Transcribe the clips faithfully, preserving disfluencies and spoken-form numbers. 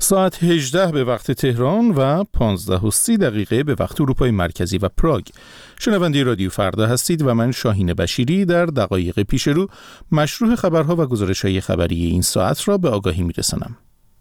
ساعت هجده به وقت تهران و پانزده و سی دقیقه به وقت اروپای مرکزی و پراگ. شنونده رادیو فردا هستید و من شاهین بشیری در دقایق پیش رو مشروع خبرها و گزارش‌های خبری این ساعت را به آگاهی می‌رسانم.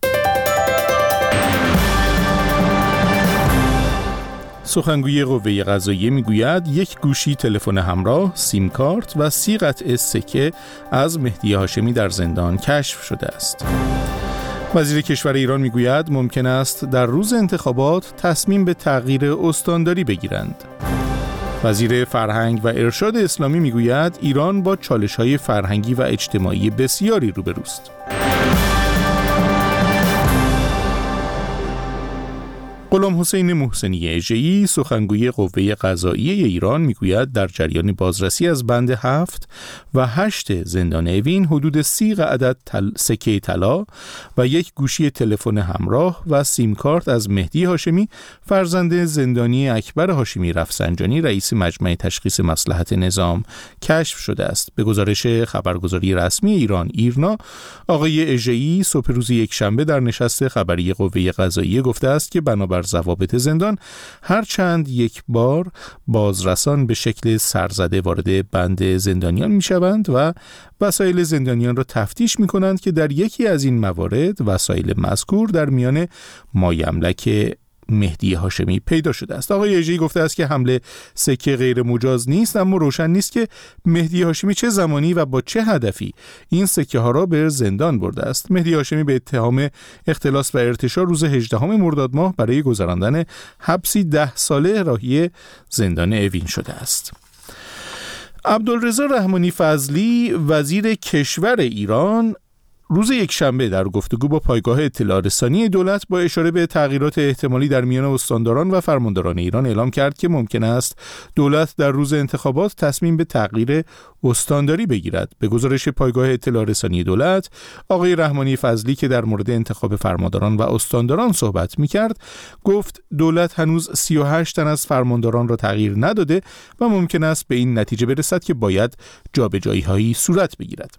سخنگوی قوه قضاییه میگوید یک گوشی تلفن همراه، سیم کارت و سی قطعه سکه از مهدی هاشمی در زندان کشف شده است. وزیر کشور ایران میگوید ممکن است در روز انتخابات تصمیم به تغییر استانداری بگیرند. وزیر فرهنگ و ارشاد اسلامی میگوید ایران با چالش‌های فرهنگی و اجتماعی بسیاری روبروست. غلام حسین محسنی اژه‌ای سخنگوی قوه قضاییه ایران میگوید در جریان بازرسی از بند هفت و هشت زندان اوین حدود سی عدد تل سکه طلا و یک گوشی تلفن همراه و سیم کارت از مهدی هاشمی فرزند زندانی اکبر هاشمی رفسنجانی رئیس مجمع تشخیص مصلحت نظام کشف شده است. به گزارش خبرگزاری رسمی ایران ایرنا، آقای اژه‌ای صبح روز یکشنبه در نشست خبری قوه قضاییه گفته است که بنابر ضوابط زندان هر چند یک بار بازرسان به شکل سرزده وارد بند زندانیان می شوند و وسایل زندانیان را تفتیش می کنند که در یکی از این موارد وسایل مذکور در میان مایملک مهدی هاشمی پیدا شده است. آقای اژه‌ای گفته است که حمله سکه غیر مجاز نیست، اما روشن نیست که مهدی هاشمی چه زمانی و با چه هدفی این سکه ها را به زندان برده است. مهدی هاشمی به اتهام اختلاس و ارتشاء روز هجدهم مرداد ماه برای گذراندن حبسی ده ساله راهی زندان اوین شده است. عبدالرضا رحمانی فضلی وزیر کشور ایران روز یکشنبه در گفتگو با پایگاه اطلاع رسانی دولت با اشاره به تغییرات احتمالی در میان استانداران و فرمانداران ایران اعلام کرد که ممکن است دولت در روز انتخابات تصمیم به تغییر استانداری بگیرد. به گزارش پایگاه اطلاع رسانی دولت، آقای رحمانی فضلی که در مورد انتخاب فرمانداران و استانداران صحبت می‌کرد، گفت دولت هنوز سی و هشت تن از فرمانداران را تغییر نداده و ممکن است به این نتیجه برسد که باید جابجایی‌هایی صورت بگیرد.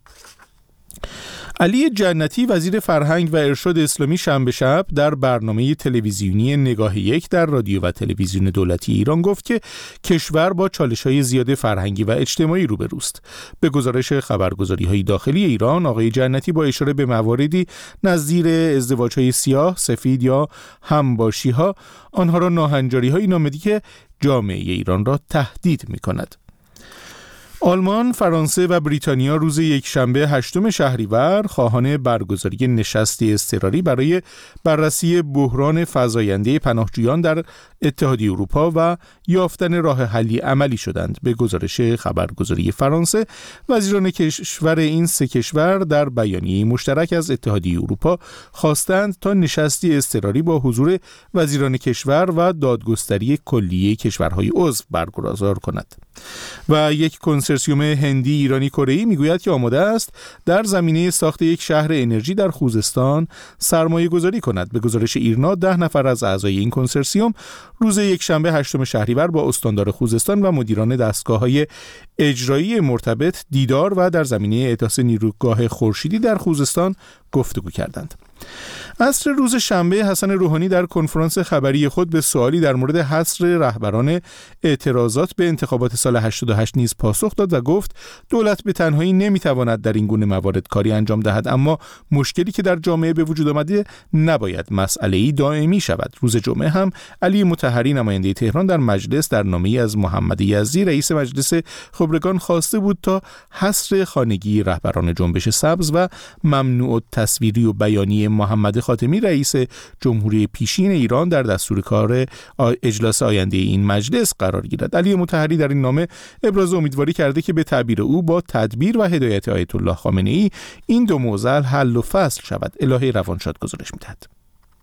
علی جنتی وزیر فرهنگ و ارشاد اسلامی شنبه شب در برنامه تلویزیونی نگاه یک در رادیو و تلویزیون دولتی ایران گفت که کشور با چالش‌های زیاد فرهنگی و اجتماعی روبروست. به گزارش خبرگزاری‌های داخلی ایران، آقای جنتی با اشاره به مواردی نظیر ازدواج‌های سیاه، سفید یا همباشی‌ها آنها را ناهنجاری‌هایی نامیده که جامعه ایران را تهدید می‌کند. آلمان، فرانسه و بریتانیا روز یکشنبه هشتم شهریور خواهان برگزاری نشستی اضطراری برای بررسی بحران فزاینده پناهجویان در اتحادیه اروپا و یافتن راه حلی عملی شدند. به گزارش خبرگزاری فرانسه، وزیران کشور این سه کشور در بیانیه مشترک از اتحادیه اروپا خواستند تا نشستی اضطراری با حضور وزیران کشور و دادگستری کلیه کشورهای عضو برگزار کند. و یک کنسرسیوم هندی ایرانی کره‌ای میگوید که آماده است در زمینه ساخت یک شهر انرژی در خوزستان سرمایه گذاری کند. به گزارش ایرنا، ده نفر از اعضای این کنسرسیوم روز یکشنبه هشتم شهریور با استاندار خوزستان و مدیران دستگاه‌های اجرایی مرتبط دیدار و در زمینه احداث نیروگاه خورشیدی در خوزستان گفتگو کردند. عصر روز شنبه حسن روحانی در کنفرانس خبری خود به سوالی در مورد حصر رهبران اعتراضات به انتخابات سال هشتاد و هشت نیز پاسخ داد و گفت دولت به تنهایی نمیتواند در این گونه موارد کاری انجام دهد، اما مشکلی که در جامعه به وجود آمده نباید مسئله‌ای دائمی شود. روز جمعه هم علی مطهری نماینده تهران در مجلس در نامه‌ای از محمد یزدی رئیس مجلس خبرگان خواسته بود تا حصر خانگی رهبران جنبش سبز و ممنوع التصویری و بیانی محمد خاتمی رئیس جمهوری پیشین ایران در دستور کار اجلاس آینده این مجلس قرار گیرد. علی مطهری در این نامه ابراز امیدواری کرده که به تعبیر او با تدبیر و هدایت آیت الله خامنه‌ای این دو معضل حل و فصل شود. الهه روانشاد گزارش می‌دهد.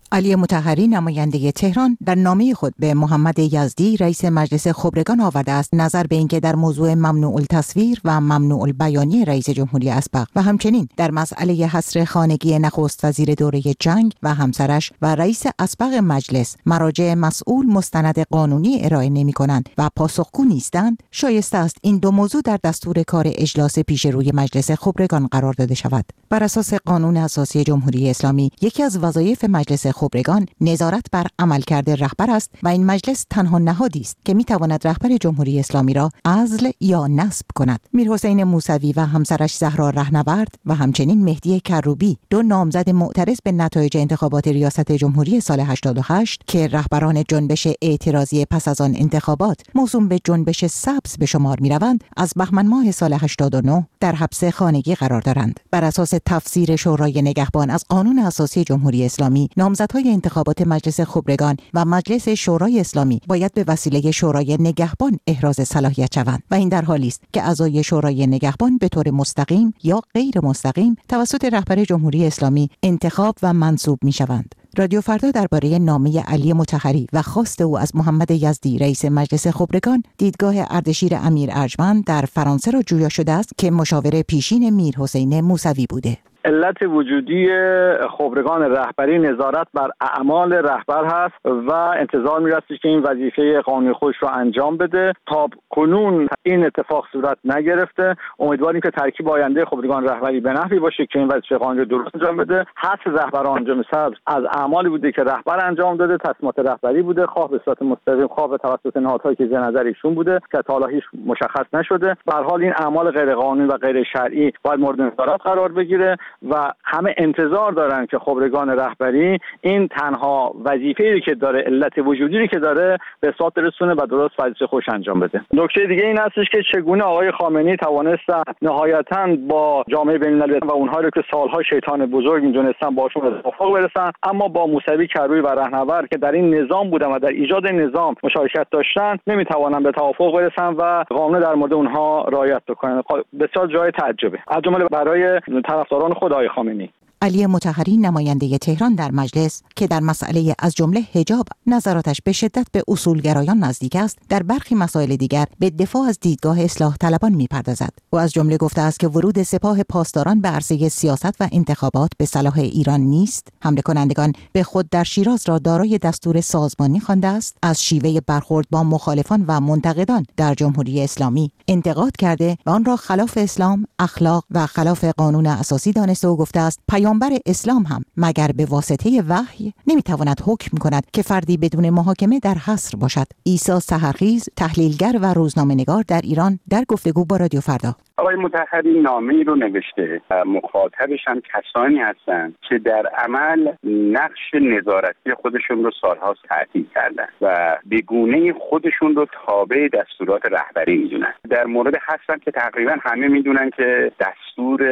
علی مطهری نماینده تهران در نامه خود به محمد یزدی رئیس مجلس خبرگان آورده است نظر به اینکه در موضوع ممنوع التصویر و ممنوع البیانی رئیس جمهوری اسبق و همچنین در مسئله حصر خانگی نخست وزیر دوره جنگ و همسرش و رئیس اسبق مجلس مراجع مسئول مستند قانونی ارائه نمی‌کنند و پاسخگو نیستند، شایسته است این دو موضوع در دستور کار اجلاس پیش روی مجلس خبرگان قرار داده شود. بر اساس قانون اساسی جمهوری اسلامی یکی از وظایف مجلس خبرگان نظارت بر عملکرد رهبر است و این مجلس تنها نهادی است که میتواند رهبر جمهوری اسلامی را عزل یا نصب کند. میرحسین موسوی و همسرش زهرا رهنورد و همچنین مهدی کروبی، دو نامزد معترض به نتایج انتخابات ریاست جمهوری سال هشتاد و هشت که رهبران جنبش اعتراضی پس از آن انتخابات موسوم به جنبش سبز به شمار میروند، از بهمن ماه سال هشتاد و نه در حبس خانگی قرار دارند. بر اساس تفسیر شورای نگهبان از قانون اساسی جمهوری اسلامی، نامزدهای انتخابات مجلس خبرگان و مجلس شورای اسلامی باید به وسیله شورای نگهبان احراز صلاحیت شوند و این در حالی است که اعضای شورای نگهبان به طور مستقیم یا غیر مستقیم توسط رهبر جمهوری اسلامی انتخاب و منصوب می‌شوند. رادیو فردا درباره نامه علی مطهری و خواست او از محمد یزدی رئیس مجلس خبرگان دیدگاه اردشیر امیر ارجمند در فرانسه را جویا شده است که مشاور پیشین میرحسین موسوی بوده. علت وجودی خبرگان رهبری نظارت بر اعمال رهبر هست و انتظار می‌رسید که این وظیفه قانونی خودش رو انجام بده. تا کنون این اتفاق صورت نگرفته. امیدواریم که ترکیب آینده خبرگان رهبری به نحوی باشه که این وظیفه قانونی درست انجام بده. حذف رهبران انجام سبز از اعمالی بوده که رهبر انجام داده، تصمیمات رهبری بوده، خواه به صورت مستقیم خواه به توسط نهادهایی که زیر نظر ایشون بوده که تا حالا هیچ مشخص نشده. به هر حال این اعمال غیر قانونی و غیر شرعی باید مورد نظارت قرار بگیره و همه انتظار دارن که خبرگان رهبری این تنها وظیفه‌ای که داره، علت وجودی که داره، به ثبات برسونه و درست وظیفه خودش انجام بده. نکته دیگه این هستش که چگونه آقای خامنه‌ای توانستن نهایتاً با جامعه بین‌المللی و اونهایی رو که سالها شیطان بزرگ می‌دونستن باشون به توافق برسن، اما با موسوی، کروبی و رهنورد که در این نظام بودن و در ایجاد نظام مشارکت داشتن نمی‌توانن به توافق برسن و قانون در مورد اونها رعایت بکنن. بسیار جای تعجبه، از جمله برای طرفداران خود آقای خامنه‌ای. علی مطهری نماینده تهران در مجلس که در مسئله از جمله حجاب نظراتش به شدت به اصولگرایان نزدیک است، در برخی مسائل دیگر به دفاع از دیدگاه اصلاح طلبان می‌پردازد. او از جمله گفته است که ورود سپاه پاسداران به عرصه سیاست و انتخابات به صلاح ایران نیست. حمله کنندگان به خود در شیراز را دارای دستور سازمانی خوانده است. از شیوه برخورد با مخالفان و منتقدان در جمهوری اسلامی انتقاد کرده و آن را خلاف اسلام، اخلاق و خلاف قانون اساسی دانسته و گفته است پیامبر اسلام هم مگر به واسطه وحی نمیتواند حکم کند که فردی بدون محاکمه در حصر باشد. عیسی سحرخیز، تحلیلگر و روزنامه‌نگار در ایران، در گفتگو با رادیو فردا: آقای مطهری نامه‌ای رو نوشته و مخاطبش هم کسانی هستند که در عمل نقش نظارتی خودشون رو سالها تعطیل کردن و به گونه‌ای خودشون رو تابع دستورات رهبری میدونن. در مورد هستن که تقریبا همه میدونن که دستور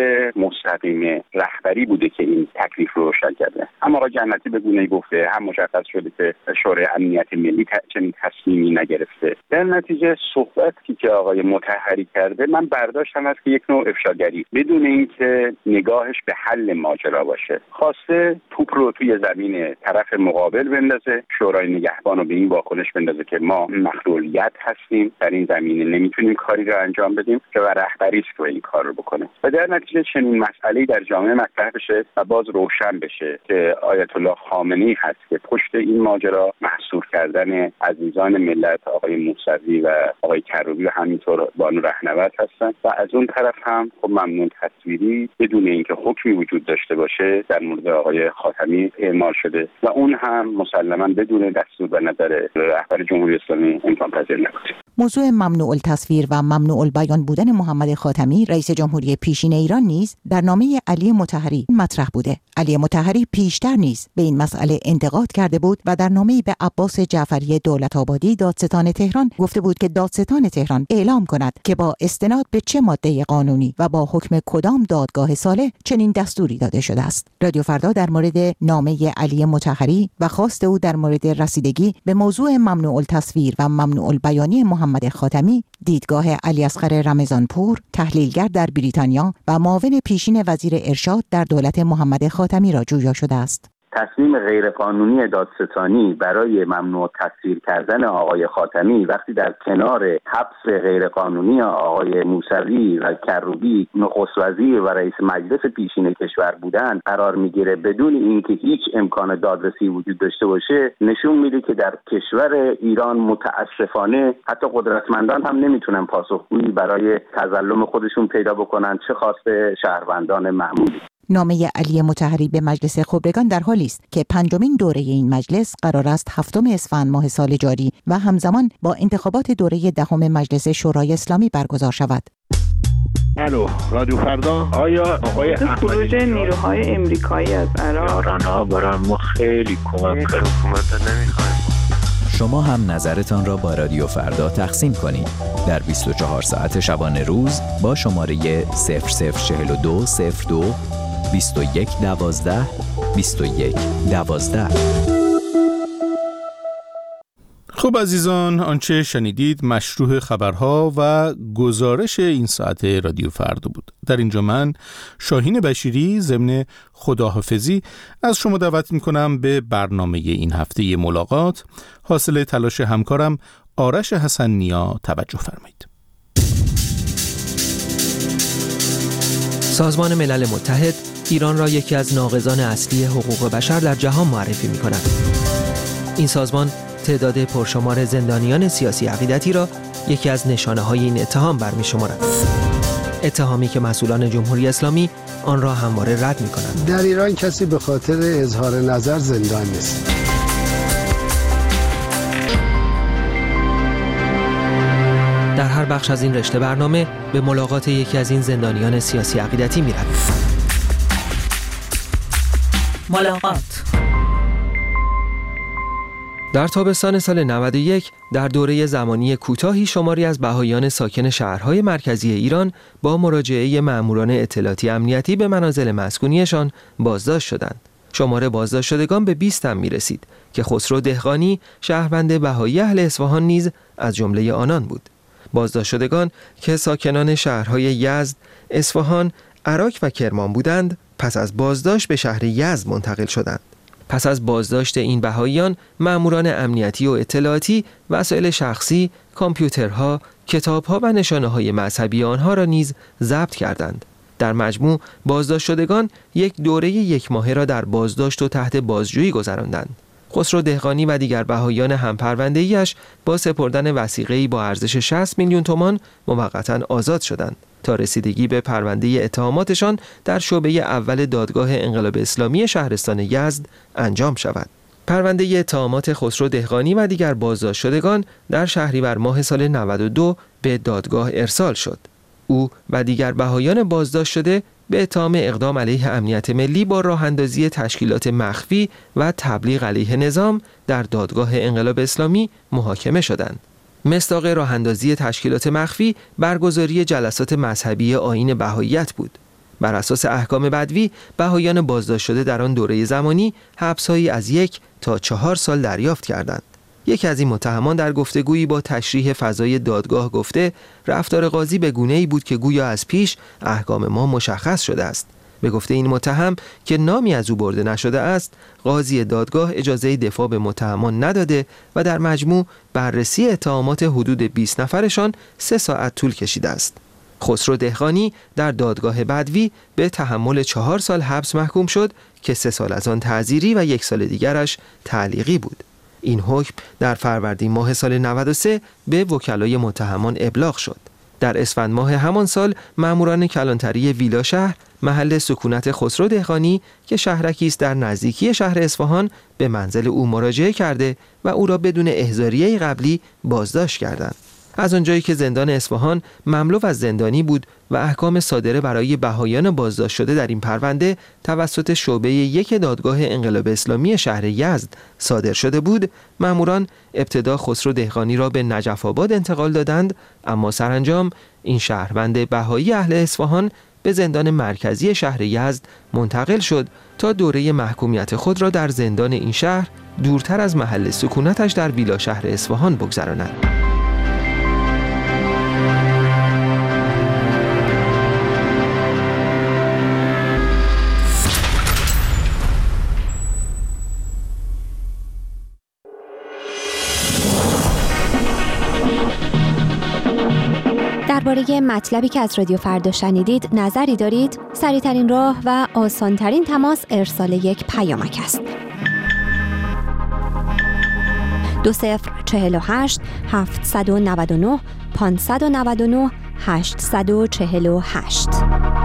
مستقیم رهبری بوده که این تکلیف رو روشن کرده. اما آقای جنتی به گونه‌ای گفته، هم مشخص شده که شورای امنیت ملی چنین تصمیمی نگرفته. در نتیجه صحبتی که آقای مطهری کرده من برداشت هم است که یک نوع افشاگری بدون اینکه نگاهش به حل ماجرا باشه. خواسته توپ رو توی زمین طرف مقابل بندازه، شورای نگهبان رو به این واکنش بندازه که ما مخلولیت هستیم، در این زمینه نمیتونیم کاری رو انجام بدیم که و رهبری است که این کار رو بکنه. و در نتیجه چنین مسئله‌ای در جامعه مطرح بشه و باز روشن بشه که آیت الله خامنه‌ای هست که پشت این ماجرا محصور کردن عزیزان ملت آقای موسوی و آقای کروبی و همینطور بانو رهنورد هستن و از اون طرف هم خب ممنون تصویری بدون اینکه حکمی وجود داشته باشه در مورد آقای خاتمی اعمال شده و اون هم مسلماً بدون دستور و نظر رهبر جمهوری اسلامی امکان پذیر نبوده. موضوع ممنوع التصویر و ممنوع البیان بودن محمد خاتمی رئیس جمهوری پیشین ایران نیز در نامه علی مطهری مطرح بوده. علی مطهری پیشتر نیز به این مسئله انتقاد کرده بود و در نامه‌ای به عباس جعفری دولت‌آبادی دادستان تهران گفته بود که دادستان تهران اعلام کند که با استناد به چه ماده قانونی و با حکم کدام دادگاه صالح چنین دستوری داده شده است. رادیو فردا در مورد نامه علی مطهری و خواست او در مورد رسیدگی به موضوع ممنوع التصویر و ممنوع البیانی محمد خاتمی دیدگاه علی اصغر رمضانپور، تحلیلگر در بریتانیا و معاون پیشین وزیر ارشاد در دولت محمد خاتمی را جویا شده است. تصمیم غیرقانونی دادستانی برای ممنوع تصویر کردن آقای خاتمی وقتی در کنار حبس غیرقانونی آقای موسوی و کروبی نخست وزیر و رئیس مجلس پیشین کشور بودن قرار میگیره بدون اینکه هیچ امکان دادرسی وجود داشته باشه، نشون میده که در کشور ایران متاسفانه حتی قدرتمندان هم نمیتونن پاسخگویی برای تظلم خودشون پیدا بکنن، چه خاصه شهروندان معمولی. نامه علی مطهری به مجلس خبرگان در حالی است که پنجمین دوره این مجلس قرار است هفتم اسفند ماه سال جاری و همزمان با انتخابات دوره دهم مجلس شورای اسلامی برگزار شود. الو، رادیو فردا. آیا آقای خروج نیروهای امریکایی از عراق یاران‌ها برای ما خیلی کمک کرد. حکومت نمیخوایم. شما هم نظرتان را با رادیو فردا تقسیم کنید در بیست و چهار ساعت شبانه روز با شماره صفر صفر چهل و دو صفر دو بیست و یک دوازده بیست و یک دوازده. خب عزیزان، آنچه شنیدید مشروح خبرها و گزارش این ساعت رادیو فردا بود. در اینجا من شاهین بشیری ضمن خداحافظی از شما دعوت میکنم به برنامه این هفته ملاقات حاصل تلاش همکارم آرش حسن نیا توجه فرمایید. سازمان ملل متحد ایران را یکی از ناقضان اصلی حقوق بشر در جهان معرفی می‌کند. این سازمان تعداد پرشمار زندانیان سیاسی عقیدتی را یکی از نشانه‌های این اتهام برمی‌شمارد. اتهامی که مسئولان جمهوری اسلامی آن را همواره رد می‌کنند. در ایران کسی به خاطر اظهار نظر زندان نیست. در هر بخش از این رشته برنامه به ملاقات یکی از این زندانیان سیاسی عقیدتی می‌رویم. ملاقات. در تابستان سال نود و یک در دوره زمانی کوتاهی شماری از بهائیان ساکن شهرهای مرکزی ایران با مراجعه مأموران اطلاعاتی امنیتی به منازل مسکونیشان بازداشت شدند. شمار بازداشت شدگان به بیست هم می‌رسید که خسرو دهقانی شهروند بهایی اهل اصفهان نیز از جمله آنان بود. بازداشت شدگان که ساکنان شهرهای یزد، اصفهان، عراق و کرمان بودند، پس از بازداشت به شهر یزد منتقل شدند. پس از بازداشت این بهائیان، مأموران امنیتی و اطلاعاتی وسایل شخصی، کامپیوترها، کتابها و نشانه‌های مذهبی آنها را نیز ضبط کردند. در مجموع بازداشت شدگان یک دوره یک ماهه را در بازداشت و تحت بازجویی گذراندند. خسرو دهقانی و دیگر بهائیان همپرونده‌ایش با سپردن وثیقه‌ای با ارزش شصت میلیون تومان موقتاً آزاد شدند تا رسیدگی به پرونده اتهاماتشان در شعبه اول دادگاه انقلاب اسلامی شهرستان یزد انجام شود. پرونده اتهامات خسرو دهقانی و دیگر بازداشت شدگان در شهریور ماه سال نود و دو به دادگاه ارسال شد. او و دیگر بهائیان بازداشت شده به اتهام اقدام علیه امنیت ملی با راه اندازی تشکیلات مخفی و تبلیغ علیه نظام در دادگاه انقلاب اسلامی محاکمه شدند. مصداق راه اندازی تشکیلات مخفی برگزاری جلسات مذهبی آیین بهائیت بود. بر اساس احکام بدوی بهائیان بازداشت شده در آن دوره زمانی حبس‌هایی از یک تا چهار سال دریافت کردند. یکی از این متهمان در گفتگویی با تشریح فضای دادگاه گفته رفتار قاضی به گونه‌ای بود که گویا از پیش احکام ما مشخص شده است. به گفته این متهم که نامی از او برده نشده است، قاضی دادگاه اجازه دفاع به متهمان نداده و در مجموع بررسی اتهامات حدود بیست نفرشان سه ساعت طول کشیده است. خسرو دهقانی در دادگاه بدوی به تحمل چهار سال حبس محکوم شد که سه سال از آن تعزیری و یک سال دیگرش تعلیقی بود. این حکم در فروردین ماه سال نود و سه به وکلای متهمان ابلاغ شد. در اسفند ماه همان سال مأموران کلانتری ویلا شهر محل سکونت خسرو دهقانی که شهرکی است در نزدیکی شهر اصفهان به منزل او مراجعه کرده و او را بدون احضاریه قبلی بازداشت کردند. از آنجایی که زندان اصفهان مملو از زندانی بود و احکام صادره برای بهائیان بازداشت شده در این پرونده توسط شعبه یک دادگاه انقلاب اسلامی شهر یزد صادر شده بود، مأموران ابتدا خسرو دهقانی را به نجف آباد انتقال دادند، اما سرانجام این شهروند بهایی اهل اصفهان به زندان مرکزی شهر یزد منتقل شد تا دوره محکومیت خود را در زندان این شهر دورتر از محل سکونتش در ویلا شهر اصفهان بگذراند. درباره مطلبی که از رادیو فردا شنیدید نظری دارید؟ سریع‌ترین راه و آسان‌ترین تماس ارسال یک پیامک است. دو صفر چهل و هشت هفتصد و نود و نه پانصد و نود و نه هشتصد و چهل و هشت